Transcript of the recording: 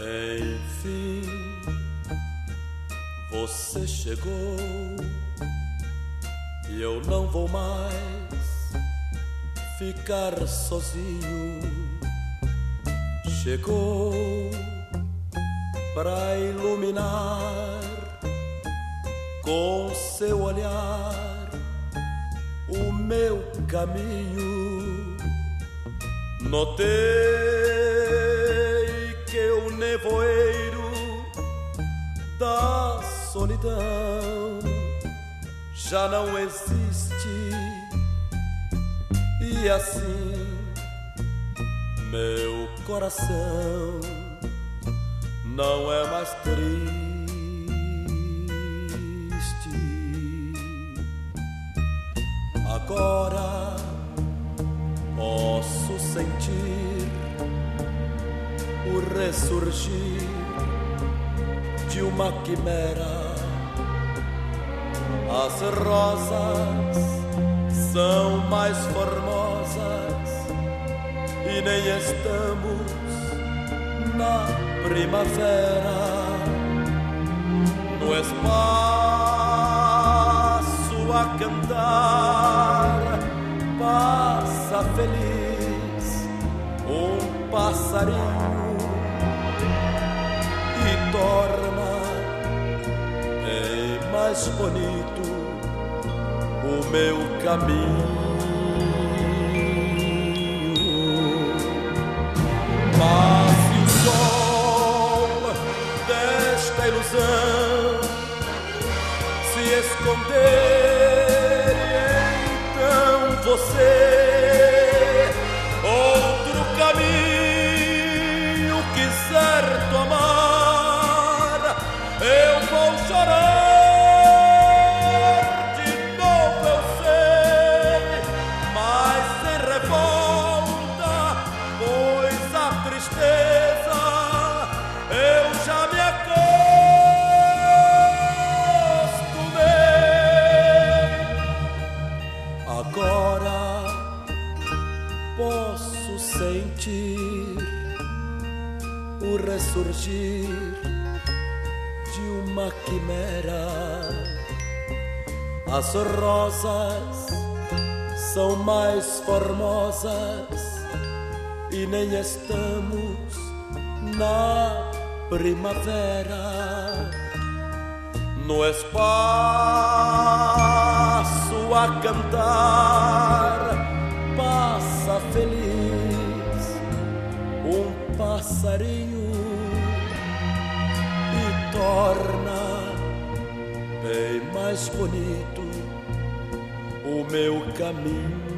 Enfim, você chegou e eu não vou mais ficar sozinho. Chegou para iluminar com seu olhar o meu caminho. Notei que o nevoeiro da solidão já não existe, e assim meu coração não é mais triste. Agora posso sentir o ressurgir de uma quimera. As rosas são mais formosas e nem estamos na primavera. No espaço a cantar passa feliz um passarinho e torna bem mais bonito o meu caminho. Passe o sol desta ilusão se esconder, e então você outro caminho quiser tomar, eu vou chorar de novo, eu sei, mas sem revolta, pois a tristeza eu já me acostumei. Agora posso sentir o ressurgir de uma quimera. As rosas são mais formosas e nem estamos na primavera. No espaço a cantar passa feliz um passarinho e torna bem mais bonito o meu caminho.